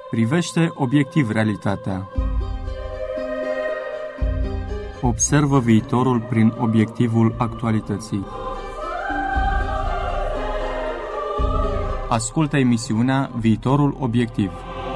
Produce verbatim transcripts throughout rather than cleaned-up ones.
Privește obiectiv realitatea. Observă viitorul prin obiectivul actualității. Ascultă emisiunea Viitorul Obiectiv.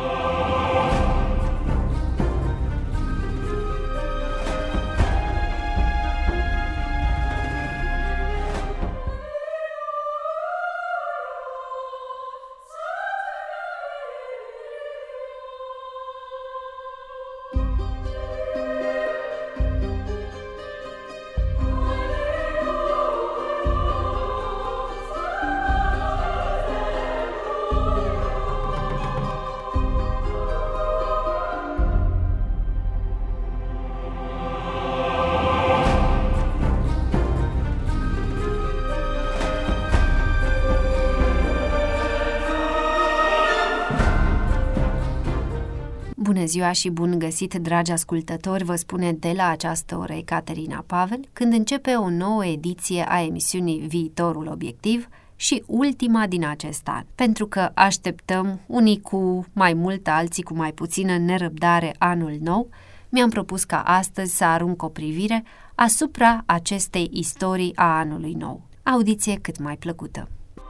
Bună ziua și bun găsit, dragi ascultători, vă spune de la această oră Caterina Pavel, când începe o nouă ediție a emisiunii Viitorul Obiectiv și ultima din acest an, pentru că așteptăm unii cu mai mult, alții cu mai puțină nerăbdare anul nou. Mi-am propus ca astăzi să arunc o privire asupra acestei istorii a anului nou. Audiție cât mai plăcută!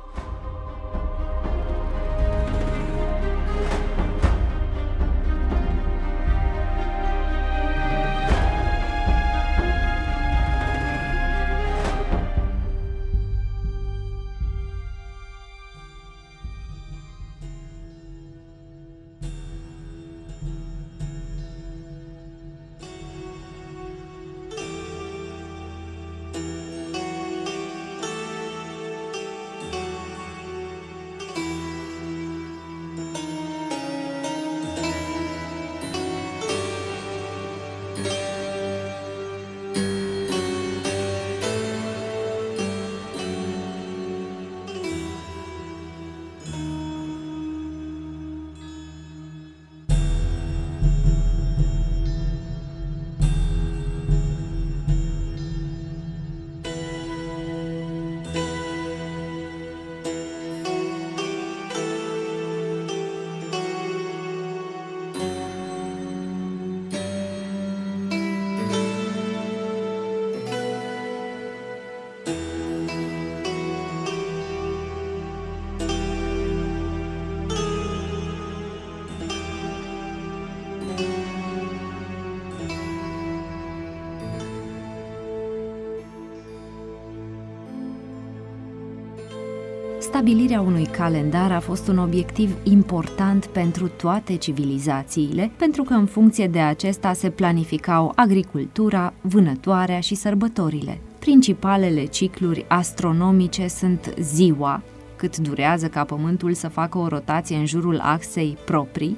Stabilirea unui calendar a fost un obiectiv important pentru toate civilizațiile, pentru că în funcție de acesta se planificau agricultura, vânătoarea și sărbătorile. Principalele cicluri astronomice sunt ziua, cât durează ca Pământul să facă o rotație în jurul axei proprii,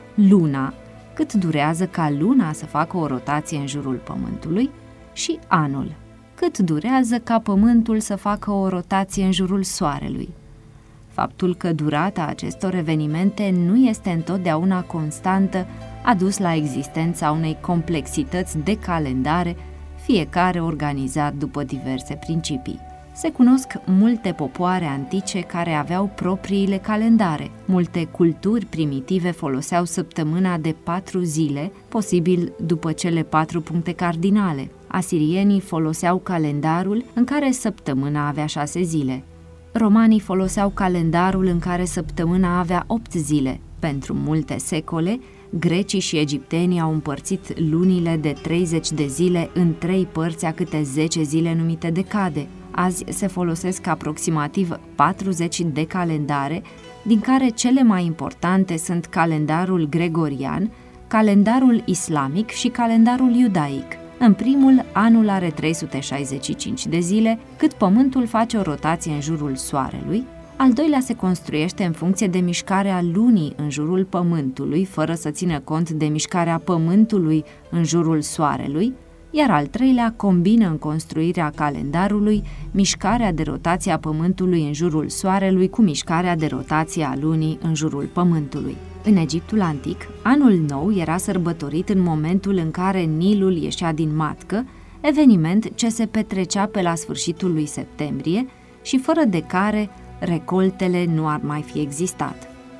luna, cât durează ca Luna să facă o rotație în jurul Pământului, și anul, cât durează ca Pământul să facă o rotație în jurul Soarelui. Faptul că durata acestor evenimente nu este întotdeauna constantă a dus la existența unei complexități de calendare, fiecare organizat după diverse principii. Se cunosc multe popoare antice care aveau propriile calendare. Multe culturi primitive foloseau săptămâna de patru zile, posibil după cele patru puncte cardinale. Asirienii foloseau calendarul în care săptămâna avea șase zile. Romanii foloseau calendarul în care săptămâna avea opt zile. Pentru multe secole, grecii și egiptenii au împărțit lunile de treizeci de zile în trei părți a câte zece zile numite decade. Azi se folosesc aproximativ patruzeci de calendare, din care cele mai importante sunt calendarul gregorian, calendarul islamic și calendarul iudaic. În primul, anul are trei sute șaizeci și cinci de zile, cât Pământul face o rotație în jurul Soarelui. Al doilea se construiește în funcție de mișcarea Lunii în jurul Pământului, fără să țină cont de mișcarea Pământului în jurul Soarelui, iar al treilea combină în construirea calendarului mișcarea de rotație a Pământului în jurul Soarelui cu mișcarea de rotație a Lunii în jurul Pământului. În Egiptul antic, anul nou era sărbătorit în momentul în care Nilul ieșea din matcă, eveniment ce se petrecea pe la sfârșitul lui septembrie și fără de care recoltele nu ar mai fi existat.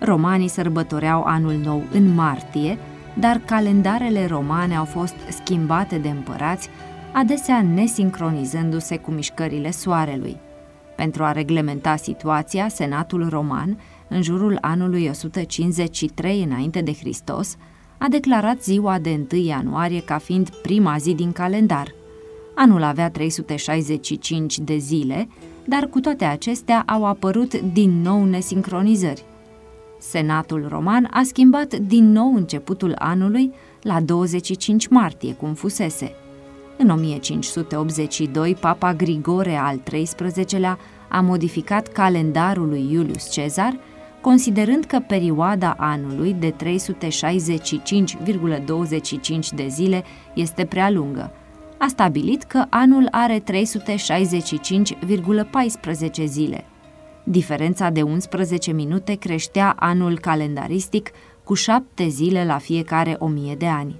Romanii sărbătoreau anul nou în martie, dar calendarele romane au fost schimbate de împărați, adesea nesincronizându-se cu mișcările soarelui. Pentru a reglementa situația, Senatul roman, în jurul anului o sută cincizeci și trei înainte de Hristos, a declarat ziua de întâi ianuarie ca fiind prima zi din calendar. Anul avea trei sute șaizeci și cinci de zile, dar cu toate acestea au apărut din nou nesincronizări. Senatul roman a schimbat din nou începutul anului la douăzeci și cinci martie, cum fusese. În o mie cinci sute optzeci și doi, Papa Grigore al treisprezecelea a modificat calendarul lui Iulius Cezar, considerând că perioada anului de trei sute șaizeci și cinci virgulă douăzeci și cinci de zile este prea lungă. A stabilit că anul are trei sute șaizeci și cinci virgulă paisprezece zile. Diferența de unsprezece minute creștea anul calendaristic cu șapte zile la fiecare o mie de ani.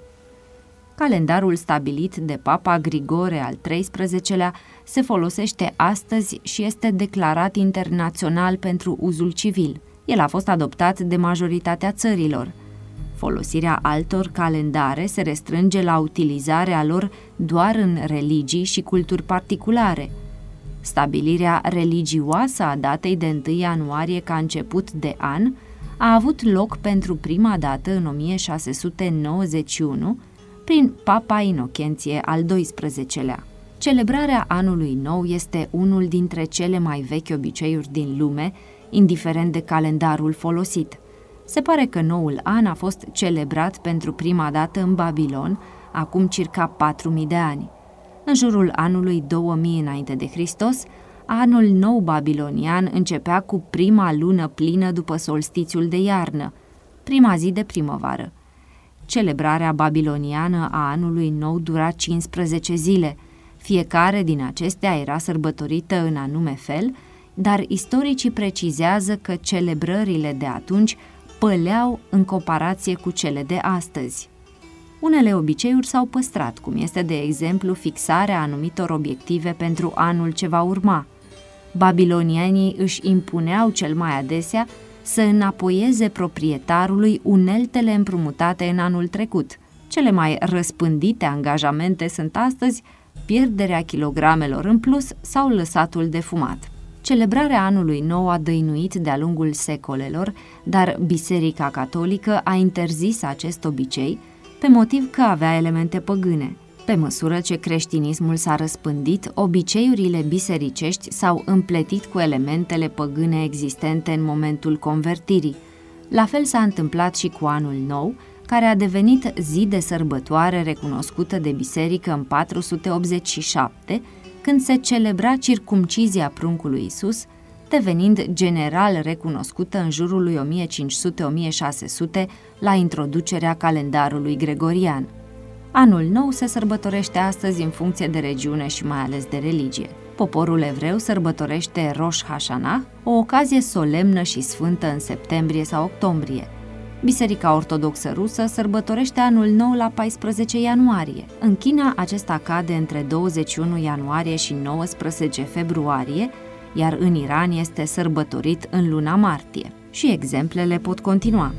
Calendarul stabilit de Papa Grigore al treisprezecelea se folosește astăzi și este declarat internațional pentru uzul civil. El a fost adoptat de majoritatea țărilor. Folosirea altor calendare se restrânge la utilizarea lor doar în religii și culturi particulare. Stabilirea religioasă a datei de întâi ianuarie ca început de an a avut loc pentru prima dată în o mie șase sute nouăzeci și unu prin Papa Inochenție al doisprezecelea. Celebrarea anului nou este unul dintre cele mai vechi obiceiuri din lume, indiferent de calendarul folosit. Se pare că noul an a fost celebrat pentru prima dată în Babilon, acum circa patru mii de ani. În jurul anului două mii înainte de Hristos, anul nou babilonian începea cu prima lună plină după solstițiul de iarnă, prima zi de primăvară. Celebrarea babiloniană a anului nou dura cincisprezece zile. Fiecare din acestea era sărbătorită în anume fel, dar istoricii precizează că celebrările de atunci păleau în comparație cu cele de astăzi. Unele obiceiuri s-au păstrat, cum este de exemplu fixarea anumitor obiective pentru anul ce va urma. Babilonienii își impuneau cel mai adesea să înapoieze proprietarului uneltele împrumutate în anul trecut. Cele mai răspândite angajamente sunt astăzi pierderea kilogramelor în plus sau lăsatul de fumat. Celebrarea anului nou a dăinuit de-a lungul secolelor, dar Biserica Catolică a interzis acest obicei pe motiv că avea elemente păgâne. Pe măsură ce creștinismul s-a răspândit, obiceiurile bisericești s-au împletit cu elementele păgâne existente în momentul convertirii. La fel s-a întâmplat și cu anul nou, care a devenit zi de sărbătoare recunoscută de biserică în patru sute optzeci și șapte, când se celebra circumcizia pruncului Iisus, devenind general recunoscută în jurul lui o mie cinci sute - o mie șase sute la introducerea calendarului gregorian. Anul nou se sărbătorește astăzi în funcție de regiune și mai ales de religie. Poporul evreu sărbătorește Rosh Hashanah, o ocazie solemnă și sfântă în septembrie sau octombrie. Biserica Ortodoxă Rusă sărbătorește anul nou la paisprezece ianuarie. În China acesta cade între douăzeci și unu ianuarie și nouăsprezece februarie, iar în Iran este sărbătorit în luna martie. Și exemplele pot continua.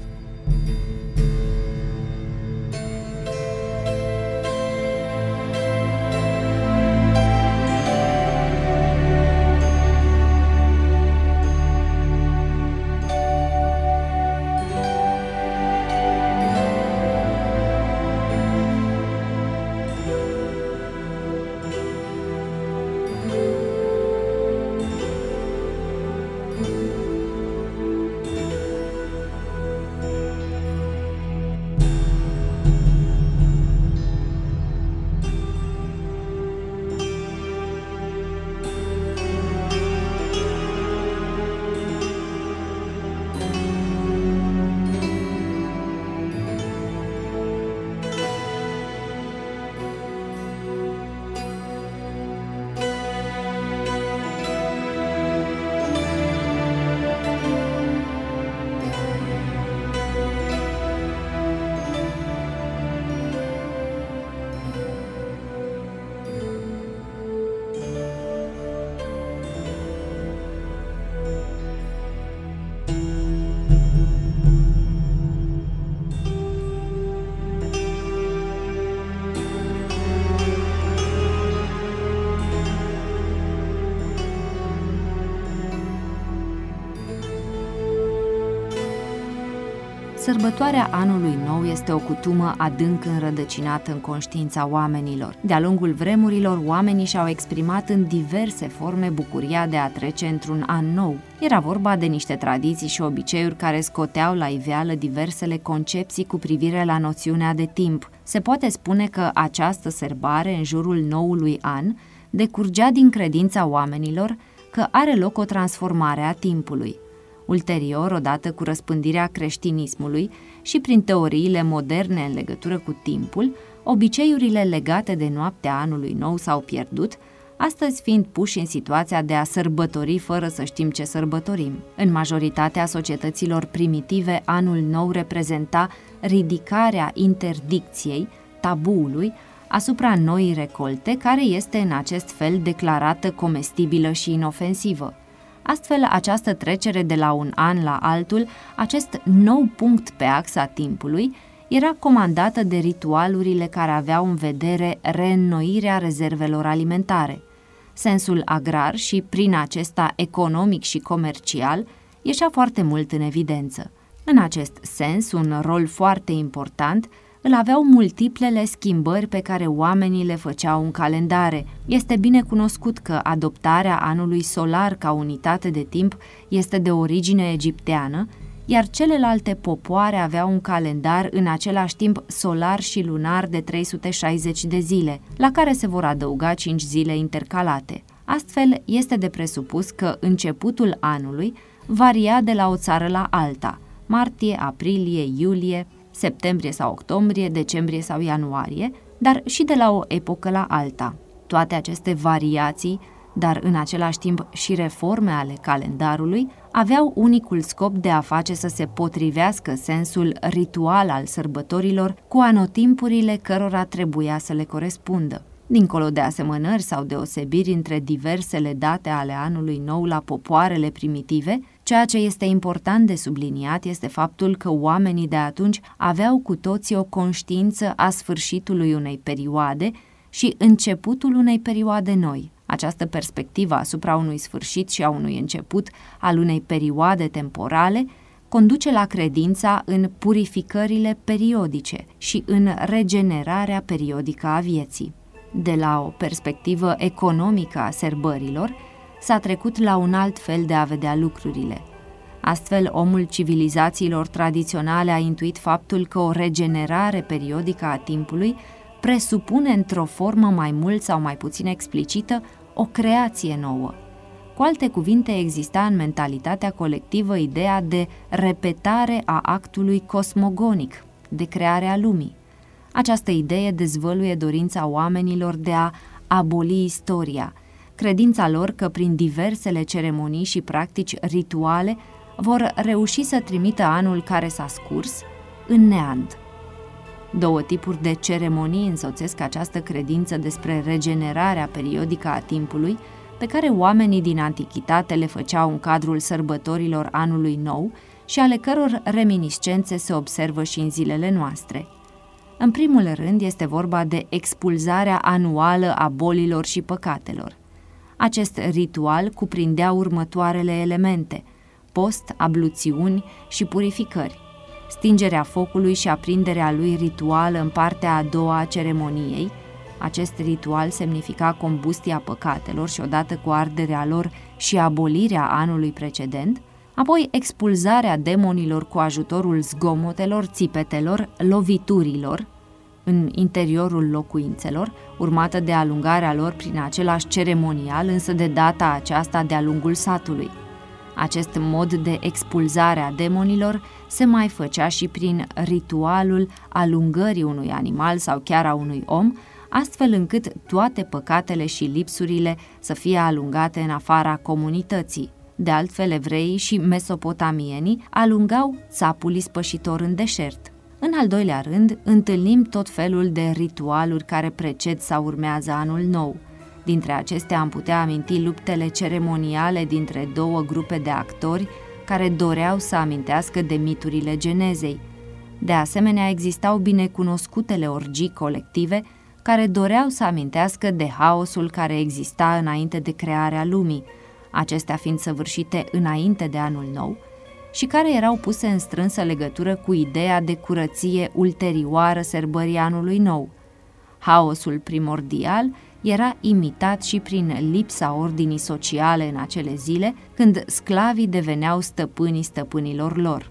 Sărbătoarea anului nou este o cutumă adânc înrădăcinată în conștiința oamenilor. De-a lungul vremurilor, oamenii și-au exprimat în diverse forme bucuria de a trece într-un an nou. Era vorba de niște tradiții și obiceiuri care scoteau la iveală diversele concepții cu privire la noțiunea de timp. Se poate spune că această sărbare în jurul noului an decurgea din credința oamenilor că are loc o transformare a timpului. Ulterior, odată cu răspândirea creștinismului și prin teoriile moderne în legătură cu timpul, obiceiurile legate de noaptea anului nou s-au pierdut, astăzi fiind puși în situația de a sărbători fără să știm ce sărbătorim. În majoritatea societăților primitive, anul nou reprezenta ridicarea interdicției, tabuului, asupra noii recolte, care este în acest fel declarată comestibilă și inofensivă. Astfel, această trecere de la un an la altul, acest nou punct pe axa timpului, era comandată de ritualurile care aveau în vedere reînnoirea rezervelor alimentare. Sensul agrar și, prin acesta, economic și comercial, ieșea foarte mult în evidență. În acest sens, un rol foarte important îl aveau multiplele schimbări pe care oamenii le făceau în calendare. Este bine cunoscut că adoptarea anului solar ca unitate de timp este de origine egipteană, iar celelalte popoare aveau un calendar în același timp solar și lunar de trei sute șaizeci de zile, la care se vor adăuga cinci zile intercalate. Astfel, este de presupus că începutul anului varia de la o țară la alta, martie, aprilie, iulie, septembrie sau octombrie, decembrie sau ianuarie, dar și de la o epocă la alta. Toate aceste variații, dar în același timp și reforme ale calendarului, aveau unicul scop de a face să se potrivească sensul ritual al sărbătorilor cu anotimpurile cărora trebuia să le corespundă. Dincolo de asemănări sau deosebiri între diversele date ale anului nou la popoarele primitive, ceea ce este important de subliniat este faptul că oamenii de atunci aveau cu toții o conștiință a sfârșitului unei perioade și începutul unei perioade noi. Această perspectivă asupra unui sfârșit și a unui început al unei perioade temporale conduce la credința în purificările periodice și în regenerarea periodică a vieții. De la o perspectivă economică a sărbărilor, s-a trecut la un alt fel de a vedea lucrurile. Astfel, omul civilizațiilor tradiționale a intuit faptul că o regenerare periodică a timpului presupune într-o formă mai mult sau mai puțin explicită o creație nouă. Cu alte cuvinte, exista în mentalitatea colectivă ideea de repetare a actului cosmogonic, de crearea lumii. Această idee dezvăluie dorința oamenilor de a aboli istoria, credința lor că prin diversele ceremonii și practici rituale vor reuși să trimită anul care s-a scurs în neant. Două tipuri de ceremonii însoțesc această credință despre regenerarea periodică a timpului, pe care oamenii din antichitate le făceau în cadrul sărbătorilor anului nou și ale căror reminiscențe se observă și în zilele noastre. În primul rând este vorba de expulzarea anuală a bolilor și păcatelor. Acest ritual cuprindea următoarele elemente: post, abluțiuni și purificări, stingerea focului și aprinderea lui rituală în partea a doua a ceremoniei. Acest ritual semnifica combustia păcatelor și odată cu arderea lor și abolirea anului precedent, apoi expulzarea demonilor cu ajutorul zgomotelor, țipetelor, loviturilor în interiorul locuințelor, urmată de alungarea lor prin același ceremonial, însă de data aceasta de-a lungul satului. Acest mod de expulzare a demonilor se mai făcea și prin ritualul alungării unui animal sau chiar a unui om, astfel încât toate păcatele și lipsurile să fie alungate în afara comunității. De altfel, evreii și mesopotamienii alungau țapul ispășitor în deșert. În al doilea rând, întâlnim tot felul de ritualuri care preced sau urmează anul nou. Dintre acestea am putea aminti luptele ceremoniale dintre două grupe de actori care doreau să amintească de miturile genezei. De asemenea, existau binecunoscutele orgii colective care doreau să amintească de haosul care exista înainte de crearea lumii, acestea fiind săvârșite înainte de anul nou, și care erau puse în strânsă legătură cu ideea de curăție ulterioară sărbării anului nou. Haosul primordial era imitat și prin lipsa ordinii sociale în acele zile, când sclavii deveneau stăpânii stăpânilor lor.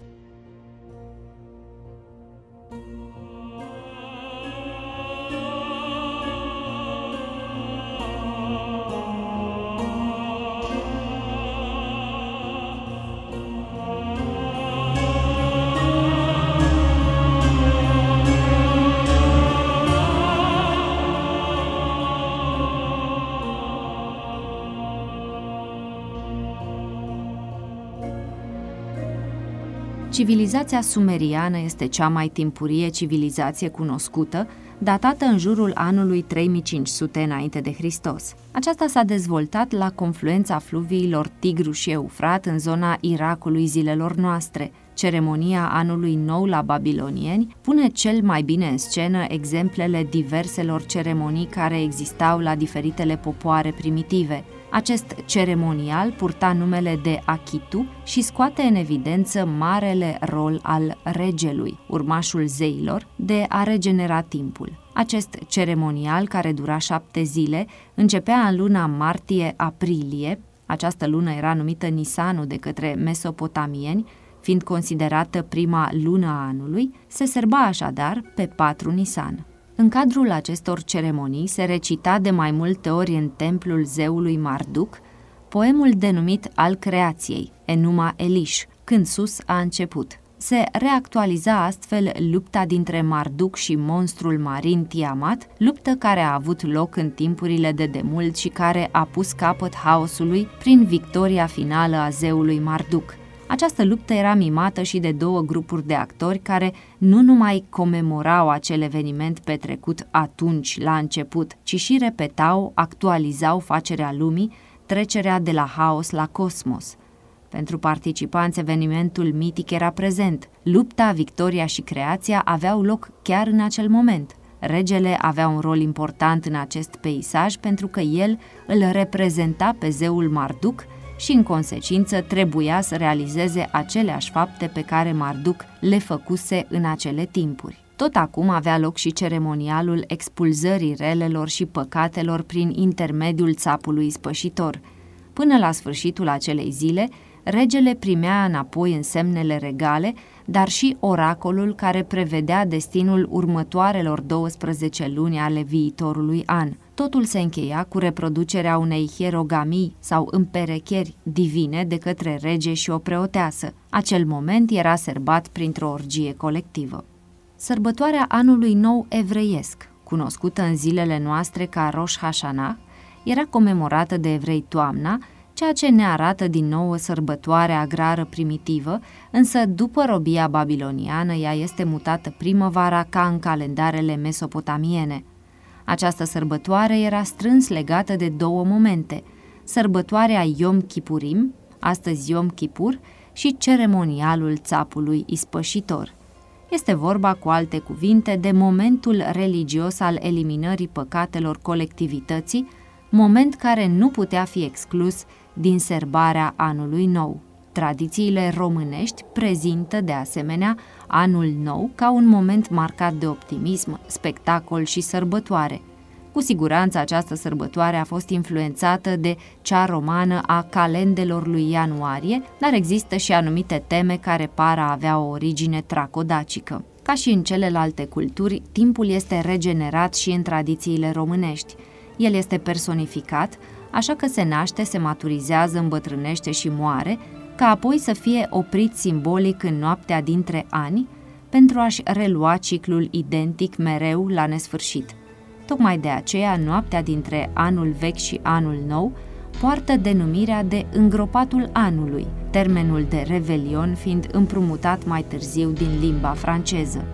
Civilizația sumeriană este cea mai timpurie civilizație cunoscută, datată în jurul anului trei mii cinci sute înainte de Hristos. Aceasta s-a dezvoltat la confluența fluviilor Tigru și Eufrat în zona Irakului zilelor noastre. Ceremonia anului nou la babilonieni pune cel mai bine în scenă exemplele diverselor ceremonii care existau la diferitele popoare primitive. Acest ceremonial purta numele de Achitu și scoate în evidență marele rol al regelui, urmașul zeilor, de a regenera timpul. Acest ceremonial, care dura șapte zile, începea în luna martie-aprilie. Această lună era numită Nisanu de către mesopotamieni, fiind considerată prima lună a anului, se sărba așadar pe patru Nisan. În cadrul acestor ceremonii se recita de mai multe ori în templul zeului Marduk poemul denumit al creației, Enuma Elish, când sus a început. Se reactualiza astfel lupta dintre Marduk și monstrul marin Tiamat, luptă care a avut loc în timpurile de demult și care a pus capăt haosului prin victoria finală a zeului Marduk. Această luptă era mimată și de două grupuri de actori care nu numai comemorau acel eveniment petrecut atunci, la început, ci și repetau, actualizau facerea lumii, trecerea de la haos la cosmos. Pentru participanți, evenimentul mitic era prezent. Lupta, victoria și creația aveau loc chiar în acel moment. Regele avea un rol important în acest peisaj pentru că el îl reprezenta pe zeul Marduk și, în consecință, trebuia să realizeze aceleași fapte pe care Marduk le făcuse în acele timpuri. Tot acum avea loc și ceremonialul expulzării relelor și păcatelor prin intermediul țapului ispășitor. Până la sfârșitul acelei zile, regele primea înapoi însemnele regale, dar și oracolul care prevedea destinul următoarelor douăsprezece luni ale viitorului an. Totul se încheia cu reproducerea unei hierogamii sau împerecheri divine de către rege și o preoteasă. Acel moment era sărbat printr-o orgie colectivă. Sărbătoarea anului nou evreiesc, cunoscută în zilele noastre ca Rosh Hashanah, era comemorată de evrei toamna, ceea ce ne arată din nou o sărbătoare agrară primitivă, însă după robia babiloniană ea este mutată primăvara ca în calendarele mesopotamiene. Această sărbătoare era strâns legată de două momente, sărbătoarea Yom Kippurim, astăzi Yom Kippur, și ceremonialul țapului ispășitor. Este vorba, cu alte cuvinte, de momentul religios al eliminării păcatelor colectivității, moment care nu putea fi exclus din sărbarea anului nou. Tradițiile românești prezintă, de asemenea, anul nou ca un moment marcat de optimism, spectacol și sărbătoare. Cu siguranță această sărbătoare a fost influențată de cea romană a calendelor lui ianuarie, dar există și anumite teme care par a avea o origine tracodacică. Ca și în celelalte culturi, timpul este regenerat și în tradițiile românești. El este personificat, așa că se naște, se maturizează, îmbătrânește și moare, ca apoi să fie oprit simbolic în noaptea dintre ani, pentru a-și relua ciclul identic mereu la nesfârșit. Tocmai de aceea, noaptea dintre anul vechi și anul nou poartă denumirea de îngropatul anului, termenul de revelion fiind împrumutat mai târziu din limba franceză.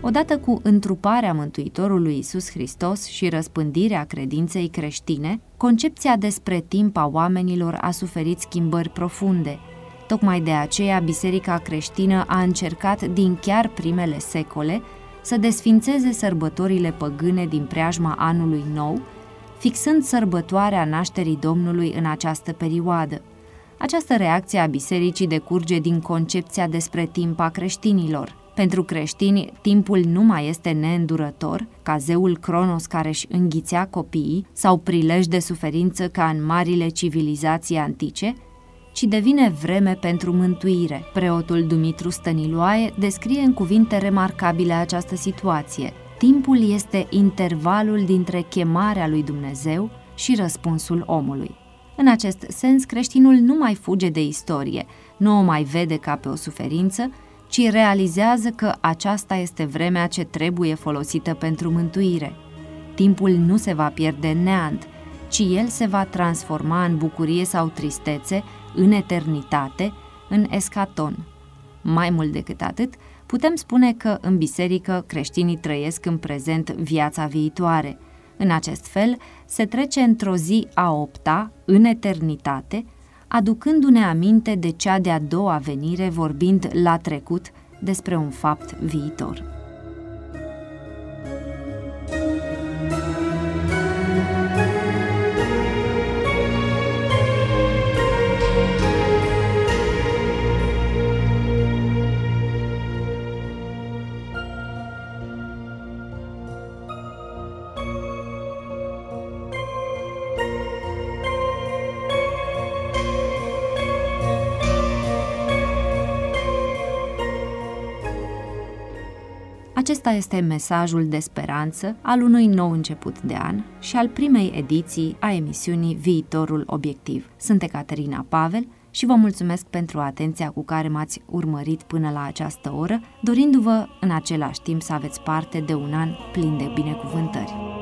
Odată cu întruparea Mântuitorului Iisus Hristos și răspândirea credinței creștine, concepția despre timp a oamenilor a suferit schimbări profunde. Tocmai de aceea, Biserica creștină a încercat din chiar primele secole să desfințeze sărbătorile păgâne din preajma anului nou, fixând sărbătoarea nașterii Domnului în această perioadă. Această reacție a bisericii decurge din concepția despre timp a creștinilor. Pentru creștini, timpul nu mai este neîndurător, ca zeul Cronos care își înghițea copiii, sau prilej de suferință ca în marile civilizații antice, ci devine vreme pentru mântuire. Preotul Dumitru Stăniloae descrie în cuvinte remarcabile această situație. Timpul este intervalul dintre chemarea lui Dumnezeu și răspunsul omului. În acest sens, creștinul nu mai fuge de istorie, nu o mai vede ca pe o suferință, ci realizează că aceasta este vremea ce trebuie folosită pentru mântuire. Timpul nu se va pierde în neant, ci el se va transforma în bucurie sau tristețe, în eternitate, în eschaton. Mai mult decât atât, putem spune că în biserică creștinii trăiesc în prezent viața viitoare. În acest fel, se trece într-o zi a opta, în eternitate, aducându-ne aminte de cea de-a doua venire, vorbind la trecut despre un fapt viitor. Acesta este mesajul de speranță al unui nou început de an și al primei ediții a emisiunii Viitorul Obiectiv. Sunt Ecaterina Pavel și vă mulțumesc pentru atenția cu care m-ați urmărit până la această oră, dorindu-vă în același timp să aveți parte de un an plin de binecuvântări.